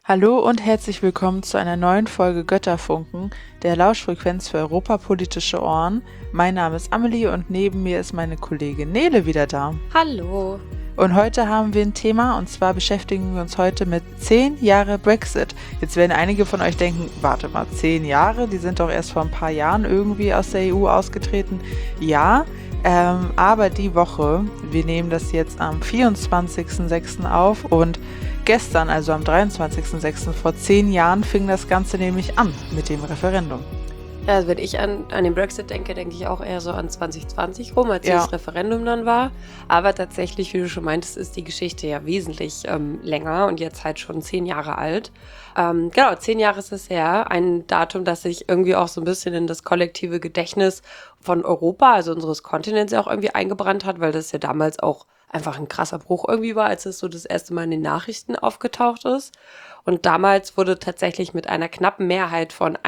Hallo und herzlich willkommen zu einer neuen Folge Götterfunken, der Lauschfrequenz für europapolitische Ohren. Mein Name ist Amelie und neben mir ist meine Kollegin Nele wieder da. Hallo. Und heute haben wir ein Thema, und zwar beschäftigen wir uns heute mit 10 Jahre Brexit. Jetzt werden einige von euch denken, warte mal, 10 Jahre? Die sind doch erst vor ein paar Jahren irgendwie aus der EU ausgetreten. Ja, aber die Woche, wir nehmen das jetzt am 24.06. auf und gestern, also am 23.06. vor 10 Jahren, fing das Ganze nämlich an mit dem Referendum. Ja, also wenn ich an den Brexit denke, denke ich auch eher so an 2020 rum, als Ja. das Referendum dann war. Aber tatsächlich, wie du schon meintest, ist die Geschichte ja wesentlich länger und jetzt halt schon 10 Jahre alt. Genau, 10 Jahre ist es her. Ein Datum, das sich irgendwie auch so ein bisschen in das kollektive Gedächtnis von Europa, also unseres Kontinents, ja auch irgendwie eingebrannt hat, weil das ja damals auch einfach ein krasser Bruch irgendwie war, als es so das erste Mal in den Nachrichten aufgetaucht ist. Und damals wurde tatsächlich mit einer knappen Mehrheit von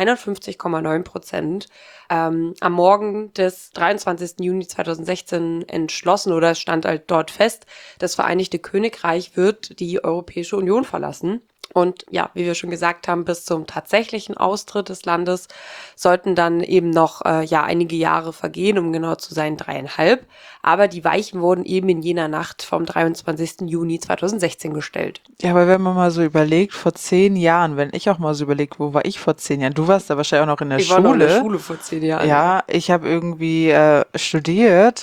51,9% am Morgen des 23. Juni 2016 entschlossen, oder es stand halt dort fest, das Vereinigte Königreich wird die Europäische Union verlassen. Und ja, wie wir schon gesagt haben, bis zum tatsächlichen Austritt des Landes sollten dann eben noch einige Jahre vergehen, um genau zu sein 3,5. Aber die Weichen wurden eben in jener Nacht vom 23. Juni 2016 gestellt. Ja, aber wenn man mal so überlegt, vor 10 Jahren, wenn ich auch mal so überlegt, wo war ich vor 10 Jahren? Du warst da wahrscheinlich auch noch in der Ich war Schule. noch in der Schule vor 10 Jahren. Ja, ich habe irgendwie studiert,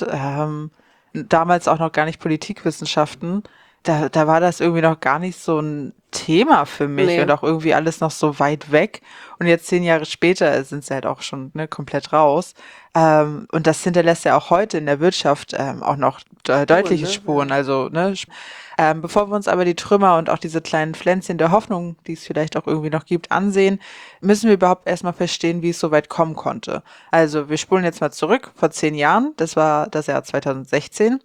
damals auch noch gar nicht Politikwissenschaften. Da war das irgendwie noch gar nicht so ein Thema für mich Nee. und auch irgendwie alles noch so weit weg. Und jetzt 10 Jahre später sind sie halt auch schon komplett raus. Und das hinterlässt ja auch heute in der Wirtschaft auch noch deutliche ne? Spuren. Also, bevor wir uns aber die Trümmer und auch diese kleinen Pflänzchen der Hoffnung, die es vielleicht auch irgendwie noch gibt, ansehen, müssen wir überhaupt erstmal verstehen, wie es so weit kommen konnte. Also wir spulen jetzt mal zurück, vor 10 Jahren, das war das Jahr 2016.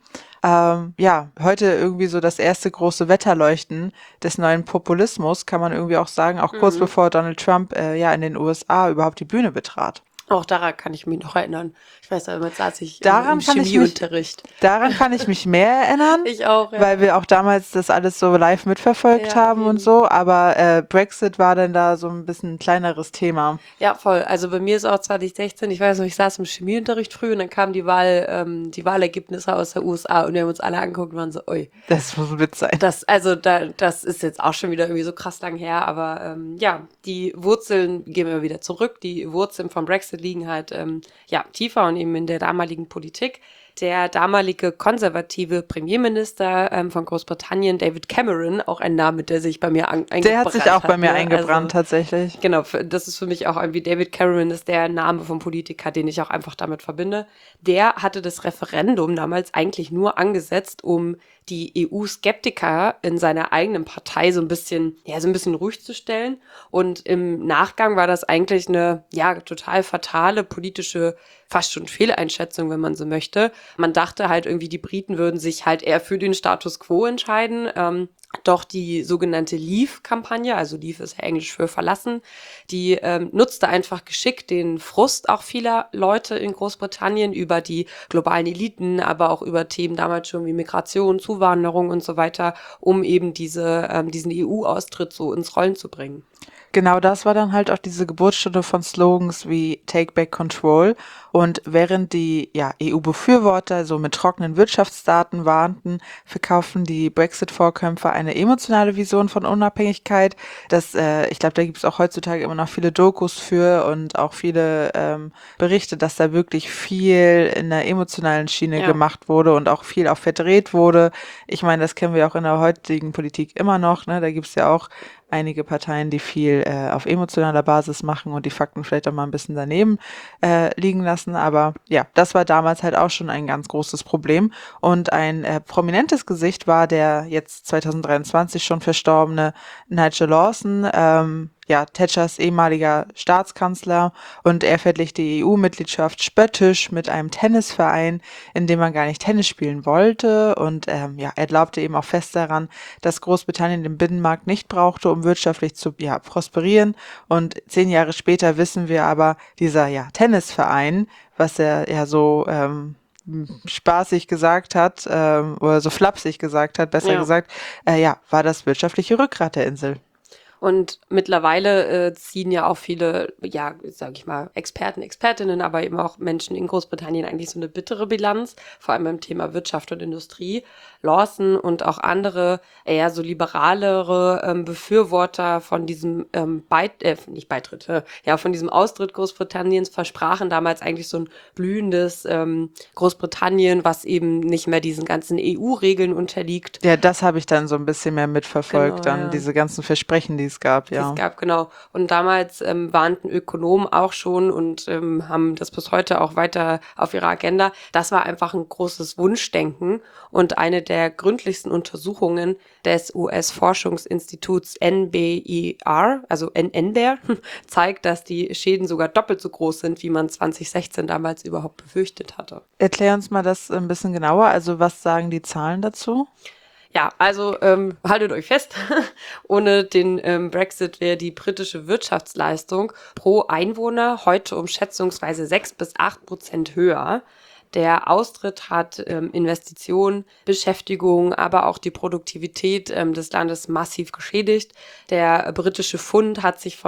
Heute irgendwie so das erste große Wetterleuchten des neuen Populismus, kann man irgendwie auch sagen, auch kurz bevor Donald Trump in den USA überhaupt die Bühne betrat. Auch daran kann ich mich noch erinnern. Ich weiß, damals saß ich Daran im kann ich Chemieunterricht. Daran kann ich mich mehr erinnern, Ich auch, ja. weil wir auch damals das alles so live mitverfolgt Ja, haben eben. und so, aber Brexit war dann da so ein bisschen ein kleineres Thema. Ja, voll. Also bei mir ist auch 2016, ich weiß noch, ich saß im Chemieunterricht früh und dann kamen die Wahlergebnisse aus der USA und wir haben uns alle angeguckt und waren so, oi. Das muss ein Witz sein. Das ist jetzt auch schon wieder irgendwie so krass lang her, aber die Wurzeln gehen wir wieder zurück. Die Wurzeln vom Brexit liegen halt tiefer und eben in der damaligen Politik. Der damalige konservative Premierminister von Großbritannien, David Cameron, auch ein Name, der sich bei mir eingebrannt hat. Der hat sich auch bei mir ne? eingebrannt, tatsächlich. Genau, das ist für mich auch irgendwie, David Cameron ist der Name vom Politiker, den ich auch einfach damit verbinde. Der hatte das Referendum damals eigentlich nur angesetzt, um die EU-Skeptiker in seiner eigenen Partei so ein bisschen ruhig zu stellen. Und im Nachgang war das eigentlich eine, total fatale politische, fast schon Fehleinschätzung, wenn man so möchte. Man dachte halt irgendwie, die Briten würden sich halt eher für den Status quo entscheiden. Doch die sogenannte Leave-Kampagne, also Leave ist ja Englisch für verlassen, die nutzte einfach geschickt den Frust auch vieler Leute in Großbritannien über die globalen Eliten, aber auch über Themen damals schon wie Migration, Zuwanderung und so weiter, um eben diesen EU-Austritt so ins Rollen zu bringen. Genau, das war dann halt auch diese Geburtsstunde von Slogans wie Take Back Control. Und während die EU-Befürworter so mit trockenen Wirtschaftsdaten warnten, verkaufen die Brexit-Vorkämpfer eine emotionale Vision von Unabhängigkeit. Ich glaube, da gibt es auch heutzutage immer noch viele Dokus für und auch viele Berichte, dass da wirklich viel in der emotionalen Schiene gemacht wurde und auch viel auch verdreht wurde. Ich meine, das kennen wir auch in der heutigen Politik immer noch, ne? Da gibt es ja auch einige Parteien, die viel auf emotionaler Basis machen und die Fakten vielleicht auch mal ein bisschen daneben liegen lassen. Aber ja, das war damals halt auch schon ein ganz großes Problem. Und ein prominentes Gesicht war der jetzt 2023 schon verstorbene Nigel Lawson, Thatchers ehemaliger Staatskanzler, und er verglich die EU-Mitgliedschaft spöttisch mit einem Tennisverein, in dem man gar nicht Tennis spielen wollte, und er glaubte eben auch fest daran, dass Großbritannien den Binnenmarkt nicht brauchte, um wirtschaftlich zu prosperieren. Und 10 Jahre später wissen wir aber, dieser Tennisverein, was er so spaßig gesagt hat, oder so flapsig gesagt hat, besser gesagt, war das wirtschaftliche Rückgrat der Insel. Und mittlerweile ziehen ja auch viele, ja, sage ich mal, Experten, Expertinnen, aber eben auch Menschen in Großbritannien eigentlich so eine bittere Bilanz, vor allem beim Thema Wirtschaft und Industrie. Lawson und auch andere eher so liberalere Befürworter von diesem nicht Beitritt, ja, von diesem Austritt Großbritanniens versprachen damals eigentlich so ein blühendes Großbritannien, was eben nicht mehr diesen ganzen EU-Regeln unterliegt. Ja, das habe ich dann so ein bisschen mehr mitverfolgt, Genau, dann ja. diese ganzen Versprechen, die es gab, Die ja. es gab, genau. Und damals warnten Ökonomen auch schon und haben das bis heute auch weiter auf ihrer Agenda. Das war einfach ein großes Wunschdenken und eine der gründlichsten Untersuchungen des US-Forschungsinstituts NBER, also NBER, zeigt, dass die Schäden sogar doppelt so groß sind, wie man 2016 damals überhaupt befürchtet hatte. Erklär uns mal das ein bisschen genauer. Also was sagen die Zahlen dazu? Ja, also haltet euch fest, ohne den Brexit wäre die britische Wirtschaftsleistung pro Einwohner heute um schätzungsweise 6-8% höher. Der Austritt hat Investitionen, Beschäftigung, aber auch die Produktivität des Landes massiv geschädigt. Der britische Pfund hat sich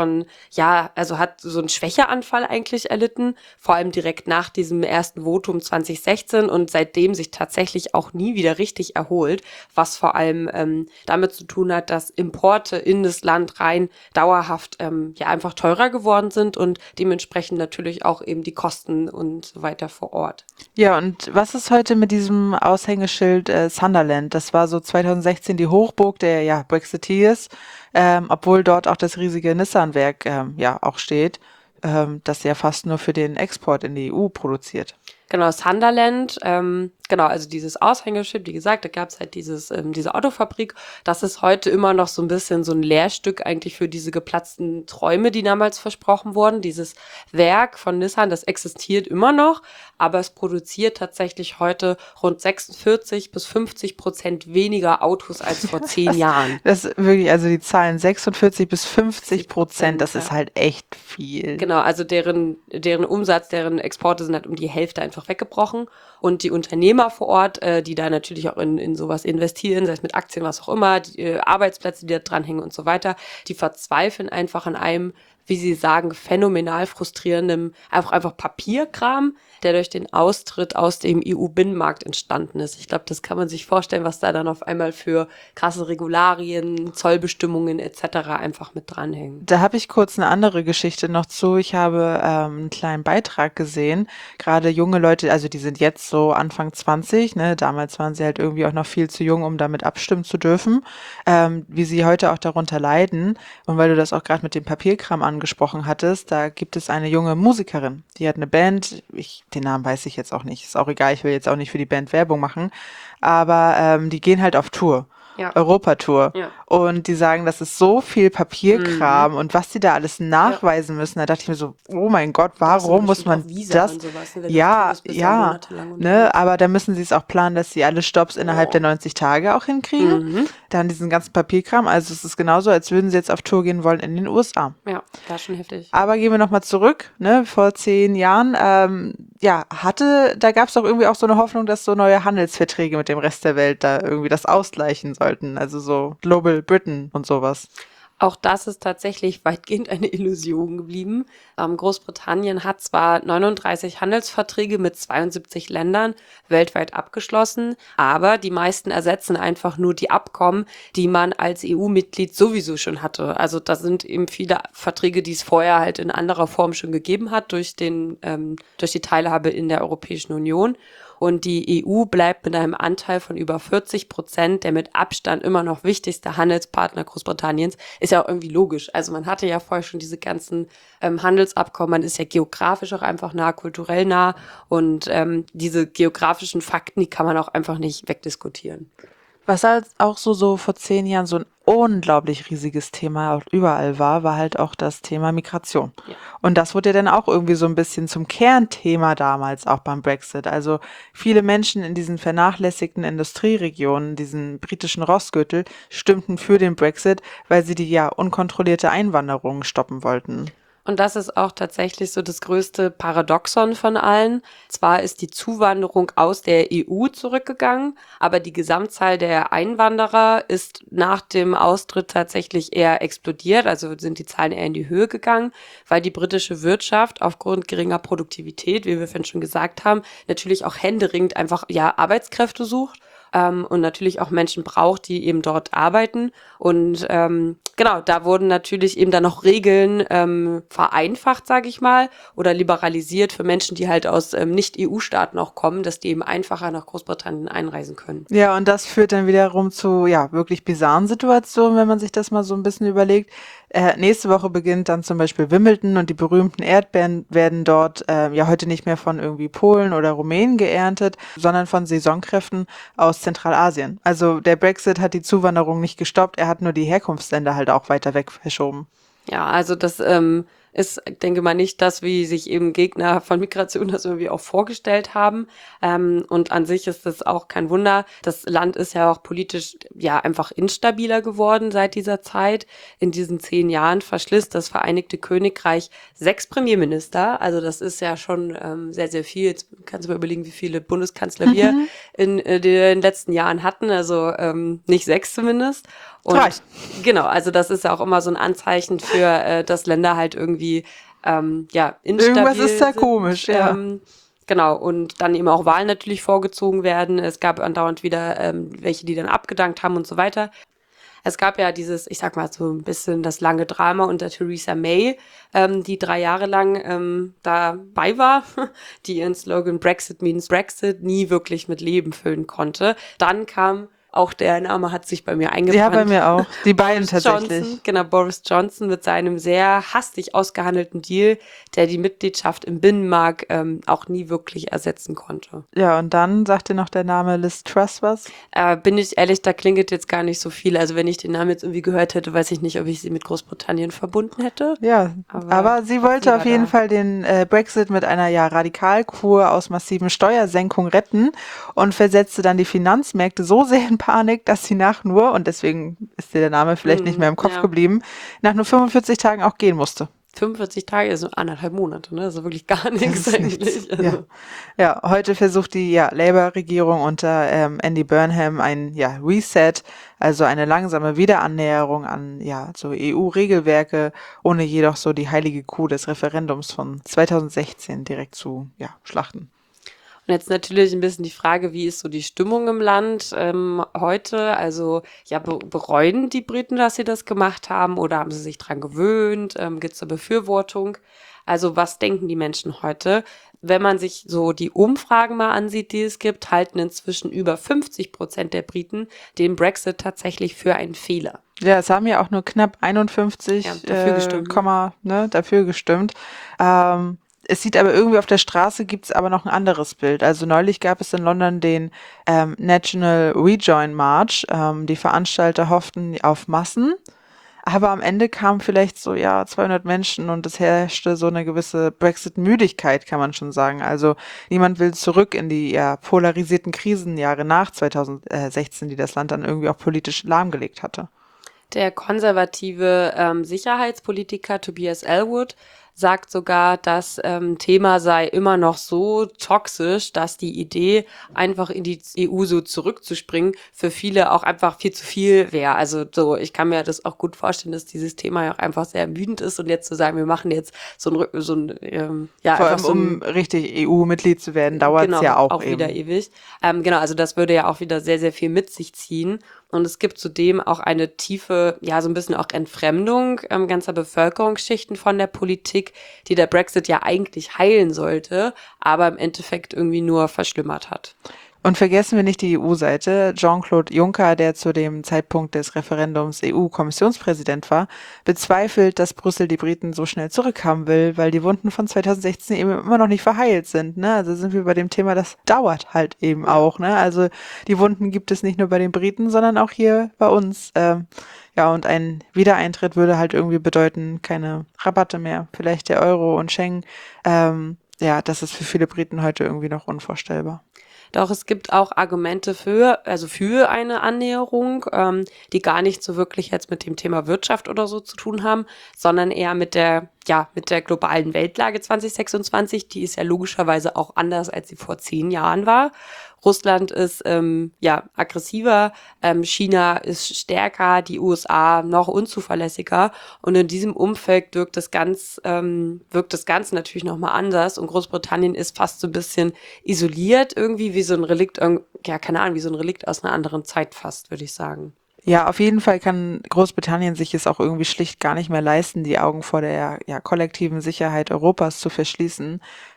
hat so einen Schwächeanfall eigentlich erlitten, vor allem direkt nach diesem ersten Votum 2016 und seitdem sich tatsächlich auch nie wieder richtig erholt, was vor allem damit zu tun hat, dass Importe in das Land rein dauerhaft einfach teurer geworden sind und dementsprechend natürlich auch eben die Kosten und so weiter vor Ort. Ja, und was ist heute mit diesem Aushängeschild Sunderland? Das war so 2016 die Hochburg der Brexiteers, obwohl dort auch das riesige Nissan-Werk auch steht, das ja fast nur für den Export in die EU produziert. Genau, Sunderland, also dieses Aushängeschild, wie gesagt, da gab es halt diese Autofabrik. Das ist heute immer noch so ein bisschen so ein Lehrstück eigentlich für diese geplatzten Träume, die damals versprochen wurden. Dieses Werk von Nissan, das existiert immer noch, aber es produziert tatsächlich heute rund 46-50% weniger Autos als vor 10 Jahren. Das wirklich, also die Zahlen 46-50%, das ist halt echt viel. Genau, also deren Umsatz, deren Exporte sind halt um die Hälfte einfach weggebrochen. Und die Unternehmer vor Ort, die da natürlich auch in sowas investieren, sei es mit Aktien, was auch immer, die Arbeitsplätze, die da dranhängen und so weiter, die verzweifeln einfach an einem, wie sie sagen, phänomenal frustrierendem, einfach Papierkram, der durch den Austritt aus dem EU-Binnenmarkt entstanden ist. Ich glaube, das kann man sich vorstellen, was da dann auf einmal für krasse Regularien, Zollbestimmungen etc. einfach mit dranhängen. Da habe ich kurz eine andere Geschichte noch zu. Ich habe einen kleinen Beitrag gesehen. Gerade junge Leute, also die sind jetzt so Anfang 20, ne? Damals waren sie halt irgendwie auch noch viel zu jung, um damit abstimmen zu dürfen, wie sie heute auch darunter leiden. Und weil du das auch gerade mit dem Papierkram angesprochen hattest, da gibt es eine junge Musikerin, die hat eine Band, den Namen weiß ich jetzt auch nicht, ist auch egal, ich will jetzt auch nicht für die Band Werbung machen, aber die gehen halt auf Tour. Ja. Europatour. Ja. Und die sagen, das ist so viel Papierkram und was die da alles nachweisen müssen. Da dachte ich mir so, oh mein Gott, warum muss man das? Sowas, ne? Ja, ne? Aber da müssen sie es auch planen, dass sie alle Stopps innerhalb der 90 Tage auch hinkriegen. Dann diesen ganzen Papierkram. Also es ist genauso, als würden sie jetzt auf Tour gehen wollen in den USA. Ja, das ist schon heftig. Aber gehen wir nochmal zurück, ne? Vor 10 Jahren, da gab es doch irgendwie auch so eine Hoffnung, dass so neue Handelsverträge mit dem Rest der Welt da irgendwie das ausgleichen sollten. Also so Global Britain und sowas. Auch das ist tatsächlich weitgehend eine Illusion geblieben. Großbritannien hat zwar 39 Handelsverträge mit 72 Ländern weltweit abgeschlossen, aber die meisten ersetzen einfach nur die Abkommen, die man als EU-Mitglied sowieso schon hatte. Also da sind eben viele Verträge, die es vorher halt in anderer Form schon gegeben hat durch die Teilhabe in der Europäischen Union. Und die EU bleibt mit einem Anteil von über 40%, der mit Abstand immer noch wichtigste Handelspartner Großbritanniens, ist ja auch irgendwie logisch. Also man hatte ja vorher schon diese ganzen Handelsabkommen, man ist ja geografisch auch einfach nah, kulturell nah und diese geografischen Fakten, die kann man auch einfach nicht wegdiskutieren. Was halt auch so vor 10 Jahren so ein unglaublich riesiges Thema überall war halt auch das Thema Migration. Ja. Und das wurde ja dann auch irgendwie so ein bisschen zum Kernthema damals auch beim Brexit. Also viele Menschen in diesen vernachlässigten Industrieregionen, diesen britischen Rossgürtel, stimmten für den Brexit, weil sie die unkontrollierte Einwanderung stoppen wollten. Und das ist auch tatsächlich so das größte Paradoxon von allen. Zwar ist die Zuwanderung aus der EU zurückgegangen, aber die Gesamtzahl der Einwanderer ist nach dem Austritt tatsächlich eher explodiert, also sind die Zahlen eher in die Höhe gegangen, weil die britische Wirtschaft aufgrund geringer Produktivität, wie wir vorhin schon gesagt haben, natürlich auch händeringend einfach Arbeitskräfte sucht. Und natürlich auch Menschen braucht, die eben dort arbeiten. Und genau, da wurden natürlich eben dann noch Regeln vereinfacht, sage ich mal, oder liberalisiert für Menschen, die halt aus Nicht-EU-Staaten auch kommen, dass die eben einfacher nach Großbritannien einreisen können. Ja, und das führt dann wiederum zu, wirklich bizarren Situationen, wenn man sich das mal so ein bisschen überlegt. Nächste Woche beginnt dann zum Beispiel Wimbledon und die berühmten Erdbeeren werden dort heute nicht mehr von irgendwie Polen oder Rumänen geerntet, sondern von Saisonkräften aus Zentralasien. Also der Brexit hat die Zuwanderung nicht gestoppt, er hat nur die Herkunftsländer halt auch weiter weg verschoben. Ja, also das ist, denke mal, nicht das, wie sich eben Gegner von Migration das irgendwie auch vorgestellt haben. Und an sich ist das auch kein Wunder. Das Land ist ja auch politisch einfach instabiler geworden seit dieser Zeit. In diesen 10 Jahren verschliss das Vereinigte Königreich 6 Premierminister. Also das ist ja schon sehr, sehr viel. Jetzt kannst du mal überlegen, wie viele Bundeskanzler wir in den letzten Jahren hatten. Also nicht 6 zumindest. Und 3. genau, also das ist ja auch immer so ein Anzeichen für, dass Länder halt irgendwie instabil Irgendwas ist da sind. komisch, ja. Genau, und dann eben auch Wahlen natürlich vorgezogen werden. Es gab andauernd wieder welche, die dann abgedankt haben und so weiter. Es gab ja dieses, ich sag mal so ein bisschen das lange Drama unter Theresa May, die 3 Jahre lang dabei war, die ihren Slogan Brexit means Brexit nie wirklich mit Leben füllen konnte. Dann kam auch der Name hat sich bei mir eingebrannt. Ja, bei mir auch. Die beiden Boris tatsächlich. Johnson, genau, Boris Johnson mit seinem sehr hastig ausgehandelten Deal, der die Mitgliedschaft im Binnenmarkt auch nie wirklich ersetzen konnte. Ja, und dann sagt dir noch der Name Liz Truss was? Bin ich ehrlich, da klingelt jetzt gar nicht so viel. Also wenn ich den Namen jetzt irgendwie gehört hätte, weiß ich nicht, ob ich sie mit Großbritannien verbunden hätte. Ja, aber sie wollte auf jeden Fall den Brexit mit einer Radikalkur aus massiven Steuersenkungen retten und versetzte dann die Finanzmärkte so sehr in Panik, dass sie und deswegen ist dir der Name vielleicht nicht mehr im Kopf geblieben, nach nur 45 Tagen auch gehen musste. 45 Tage, also 1,5 Monate, ne? Also wirklich gar nichts eigentlich. Also. Ja, heute versucht die Labour-Regierung unter Andy Burnham ein Reset, also eine langsame Wiederannäherung an so EU-Regelwerke, ohne jedoch so die heilige Kuh des Referendums von 2016 direkt zu schlachten. Und jetzt natürlich ein bisschen die Frage, wie ist so die Stimmung im Land heute? Also bereuen die Briten, dass sie das gemacht haben oder haben sie sich dran gewöhnt? Gibt es eine Befürwortung? Also was denken die Menschen heute? Wenn man sich so die Umfragen mal ansieht, die es gibt, halten inzwischen über 50% der Briten den Brexit tatsächlich für einen Fehler. Ja, es haben ja auch nur knapp 51 dafür gestimmt. Dafür gestimmt. Es sieht aber irgendwie auf der Straße gibt's aber noch ein anderes Bild. Also neulich gab es in London den National Rejoin March. Die Veranstalter hofften auf Massen, aber am Ende kamen vielleicht so 200 Menschen und es herrschte so eine gewisse Brexit-Müdigkeit, kann man schon sagen. Also niemand will zurück in die polarisierten Krisenjahre nach 2016, die das Land dann irgendwie auch politisch lahmgelegt hatte. Der konservative Sicherheitspolitiker Tobias Ellwood sagt sogar, das Thema sei immer noch so toxisch, dass die Idee, einfach in die EU so zurückzuspringen, für viele auch einfach viel zu viel wäre. Also so, ich kann mir das auch gut vorstellen, dass dieses Thema ja auch einfach sehr ermüdend ist und jetzt zu sagen, wir machen jetzt so ein vor allem, um richtig EU-Mitglied zu werden, dauert es ja auch eben. Wieder ewig. Genau, also das würde ja auch wieder sehr, sehr viel mit sich ziehen. Und es gibt zudem auch eine tiefe, so ein bisschen auch Entfremdung ganzer Bevölkerungsschichten von der Politik, die der Brexit ja eigentlich heilen sollte, aber im Endeffekt irgendwie nur verschlimmert hat. Und vergessen wir nicht die EU-Seite. Jean-Claude Juncker, der zu dem Zeitpunkt des Referendums EU-Kommissionspräsident war, bezweifelt, dass Brüssel die Briten so schnell zurückhaben will, weil die Wunden von 2016 eben immer noch nicht verheilt sind. Ne? Also sind wir bei dem Thema, das dauert halt eben auch. Ne? Also die Wunden gibt es nicht nur bei den Briten, sondern auch hier bei uns. Und ein Wiedereintritt würde halt irgendwie bedeuten, keine Rabatte mehr. Vielleicht der Euro und Schengen. Das ist für viele Briten heute irgendwie noch unvorstellbar. Doch es gibt auch Argumente für eine Annäherung, die gar nicht so wirklich jetzt mit dem Thema Wirtschaft oder so zu tun haben, sondern eher mit der mit der globalen Weltlage 2026, die ist ja logischerweise auch anders, als sie vor 10 Jahren war. Russland ist aggressiver, China ist stärker, die USA noch unzuverlässiger und in diesem Umfeld wirkt das Ganze natürlich nochmal anders und Großbritannien ist fast so ein bisschen isoliert irgendwie, wie so ein Relikt, wie so ein Relikt aus einer anderen Zeit fast, würde ich sagen. Ja, auf jeden Fall kann Großbritannien sich es auch irgendwie schlicht gar nicht mehr leisten, die Augen vor der kollektiven Sicherheit Europas zu verschließen.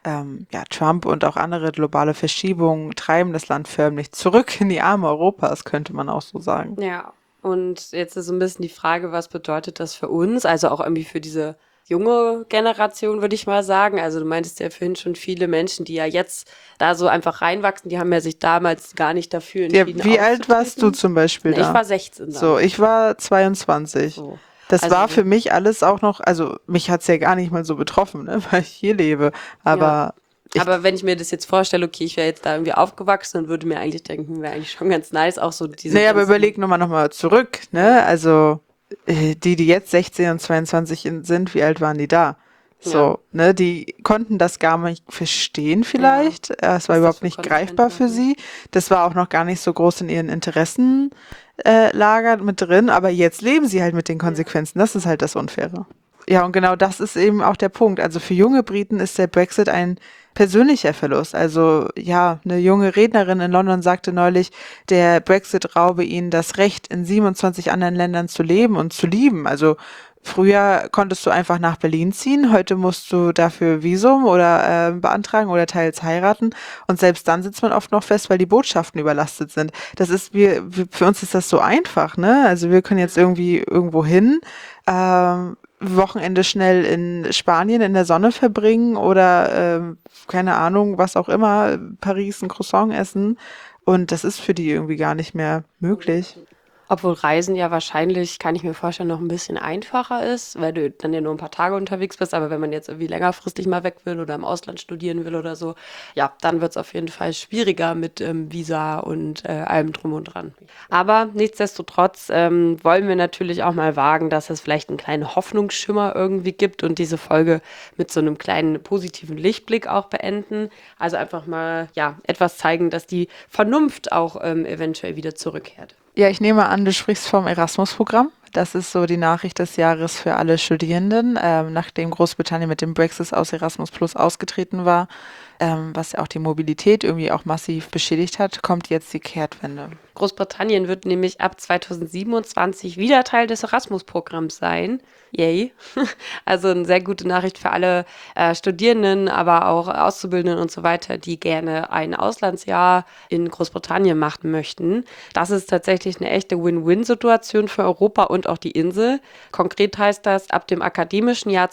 Trump und auch andere globale Verschiebungen treiben das Land förmlich zurück in die Arme Europas, könnte man auch so sagen. Ja, und jetzt ist so ein bisschen die Frage, was bedeutet das für uns? Also auch irgendwie für diese junge Generation, würde ich mal sagen. Also du meintest ja vorhin schon viele Menschen, die ja jetzt da so einfach reinwachsen, die haben ja sich damals gar nicht dafür entschieden. Ja, wie alt warst du zum Beispiel da? Ich war 16 dann. So, ich war 22. So. Das Also- war für mich alles auch noch, also mich hat's ja gar nicht mal so betroffen, ne, weil ich hier lebe. Aber Aber wenn ich mir das jetzt vorstelle, okay, ich wäre jetzt da irgendwie aufgewachsen und würde mir eigentlich denken, wäre eigentlich schon ganz nice, auch so diese naja, aber ganzen- überleg nur mal nochmal zurück, ne? Also die jetzt 16 und 22 sind, wie alt waren die da? So, ne, die konnten das gar nicht verstehen vielleicht. Es war Was das überhaupt für nicht Konsequenzen greifbar für hat, ne? sie. Das war auch noch gar nicht so groß in ihren Interessenlager mit drin, aber jetzt leben sie halt mit den Konsequenzen. Das ist halt das Unfaire. Ja, und genau das ist eben auch der Punkt. Also für junge Briten ist der Brexit ein persönlicher Verlust. Also ja, eine junge Rednerin in London sagte neulich, der Brexit raube ihnen das Recht, in 27 anderen Ländern zu leben und zu lieben. Also früher konntest du einfach nach Berlin ziehen, heute musst du dafür Visum oder beantragen oder teils heiraten und selbst dann sitzt man oft noch fest, weil die Botschaften überlastet sind. Das ist für uns ist das so einfach, ne? Also wir können jetzt irgendwie irgendwo hin, Wochenende schnell in Spanien in der Sonne verbringen oder keine Ahnung, was auch immer, Paris ein Croissant essen und das ist für die irgendwie gar nicht mehr möglich. Obwohl Reisen ja wahrscheinlich, kann ich mir vorstellen, noch ein bisschen einfacher ist, weil du dann ja nur ein paar Tage unterwegs bist. Aber wenn man jetzt irgendwie längerfristig mal weg will oder im Ausland studieren will oder so, ja, dann wird es auf jeden Fall schwieriger mit Visa und allem drum und dran. Aber nichtsdestotrotz wollen wir natürlich auch mal wagen, dass es vielleicht einen kleinen Hoffnungsschimmer irgendwie gibt und diese Folge mit so einem kleinen positiven Lichtblick auch beenden. Also einfach mal, etwas zeigen, dass die Vernunft auch eventuell wieder zurückkehrt. Ja, ich nehme an, du sprichst vom Erasmus-Programm. Das ist so die Nachricht des Jahres für alle Studierenden, nachdem Großbritannien mit dem Brexit aus Erasmus Plus ausgetreten war, was ja auch die Mobilität irgendwie auch massiv beschädigt hat, kommt jetzt die Kehrtwende. Großbritannien wird nämlich ab 2027 wieder Teil des Erasmus-Programms sein. Yay. Also eine sehr gute Nachricht für alle Studierenden, aber auch Auszubildenden und so weiter, die gerne ein Auslandsjahr in Großbritannien machen möchten. Das ist tatsächlich eine echte Win-Win-Situation für Europa und auch die Insel. Konkret heißt das, ab dem akademischen Jahr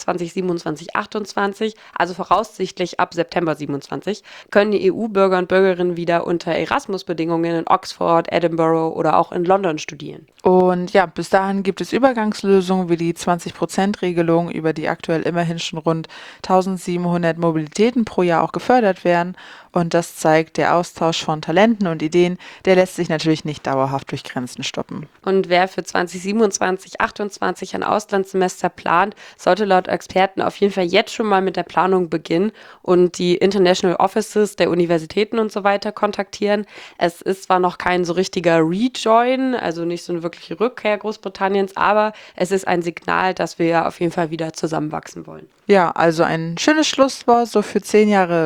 2027/28, also voraussichtlich ab September 27, können die EU-Bürger und Bürgerinnen wieder unter Erasmus-Bedingungen in Oxford, Edinburgh oder auch in London studieren. Und ja, bis dahin gibt es Übergangslösungen wie die 20%-Regelung, über die aktuell immerhin schon rund 1700 Mobilitäten pro Jahr auch gefördert werden. Und das zeigt, der Austausch von Talenten und Ideen, der lässt sich natürlich nicht dauerhaft durch Grenzen stoppen. Und wer für 2027/28 ein Auslandssemester plant, sollte laut Experten auf jeden Fall jetzt schon mal mit der Planung beginnen und die International Offices der Universitäten und so weiter kontaktieren. Es ist zwar noch kein so richtiger Rejoin, also nicht so eine wirkliche Rückkehr Großbritanniens, aber es ist ein Signal, dass wir auf jeden Fall wieder zusammenwachsen wollen. Ja, also ein schönes Schlusswort so für 10 Jahre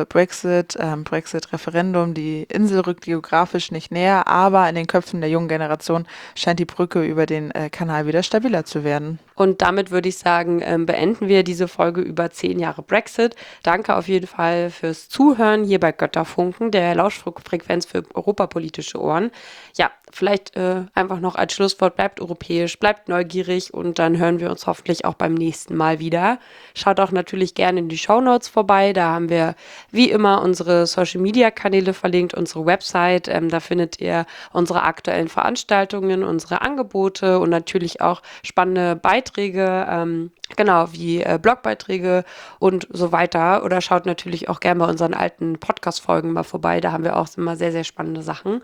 Brexit-Referendum. Die Insel rückt geografisch nicht näher, aber in den Köpfen der jungen Generation scheint die Brücke über den Kanal wieder stabiler zu werden. Und damit würde ich sagen, beenden wir diese Folge über 10 Jahre Brexit. Danke auf jeden Fall fürs Zuhören hier bei Götterfunken, der Lauschfrequenz für europapolitische Ohren. Ja, vielleicht einfach noch als Schlusswort, bleibt europäisch, bleibt neugierig und dann hören wir uns hoffentlich auch beim nächsten Mal wieder. Schaut auch natürlich gerne in die Shownotes vorbei, da haben wir wie immer unsere Social-Media-Kanäle verlinkt, unsere Website, da findet ihr unsere aktuellen Veranstaltungen, unsere Angebote und natürlich auch spannende Beiträge, wie Blogbeiträge und so weiter. Oder schaut natürlich auch gerne bei unseren alten Podcast-Folgen mal vorbei, da haben wir auch immer sehr, sehr spannende Sachen.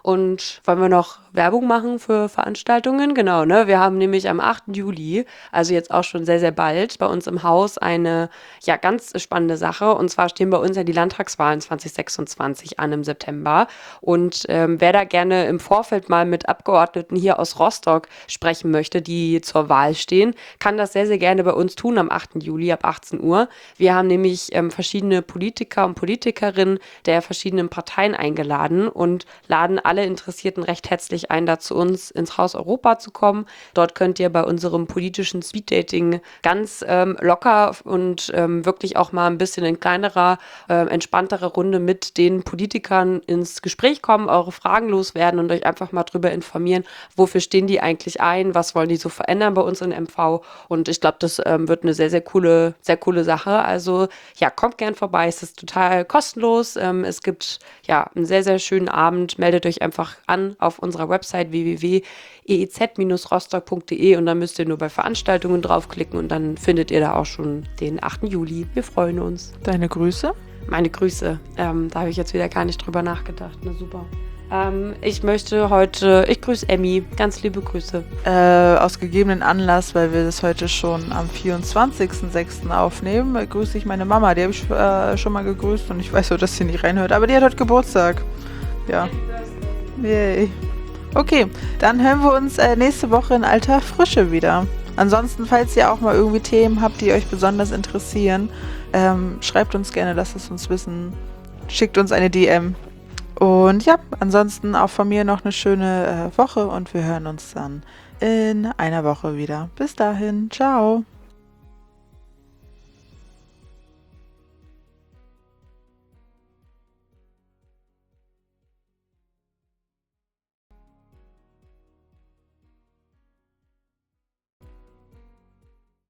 Und wollen wir noch Werbung machen für Veranstaltungen? Genau, ne? Wir haben nämlich am 8. Juli, also jetzt auch schon sehr, sehr bald, bei uns im Haus eine ganz spannende Sache. Und zwar stehen bei uns ja die Landtagswahlen 2026 an im September. Und wer da gerne im Vorfeld mal mit Abgeordneten hier aus Rostock sprechen möchte, die zur Wahl stehen, kann das sehr, sehr gerne bei uns tun am 8. Juli ab 18 Uhr. Wir haben nämlich verschiedene Politiker und Politikerinnen der verschiedenen Parteien eingeladen und laden alle Interessierten recht herzlich ein, da zu uns ins Haus Europa zu kommen. Dort könnt ihr bei unserem politischen Speeddating ganz locker und wirklich auch mal ein bisschen in kleinerer, entspannterer Runde mit den Politikern ins Gespräch kommen, eure Fragen loswerden und euch einfach mal drüber informieren, wofür stehen die eigentlich ein, was wollen die so verändern bei uns in MV. Und ich glaube, das wird eine sehr, sehr coole Sache. Also ja, kommt gern vorbei. Es ist total kostenlos. Es gibt einen sehr, sehr schönen Abend. Meldet euch einfach an auf unserer Website www.eez-rostock.de und dann müsst ihr nur bei Veranstaltungen draufklicken und dann findet ihr da auch schon den 8. Juli. Wir freuen uns. Deine Grüße? Meine Grüße. Da habe ich jetzt wieder gar nicht drüber nachgedacht. Na super. Ich grüße Emmy. Ganz liebe Grüße. Aus gegebenen Anlass, weil wir das heute schon am 24.06. aufnehmen, grüße ich meine Mama. Die habe ich schon mal gegrüßt und ich weiß so, dass sie nicht reinhört, aber die hat heute Geburtstag. Ja. Yay. Okay, dann hören wir uns nächste Woche in alter Frische wieder. Ansonsten, falls ihr auch mal irgendwie Themen habt, die euch besonders interessieren, schreibt uns gerne, lasst es uns wissen. Schickt uns eine DM. Und ja, ansonsten auch von mir noch eine schöne Woche und wir hören uns dann in einer Woche wieder. Bis dahin, ciao.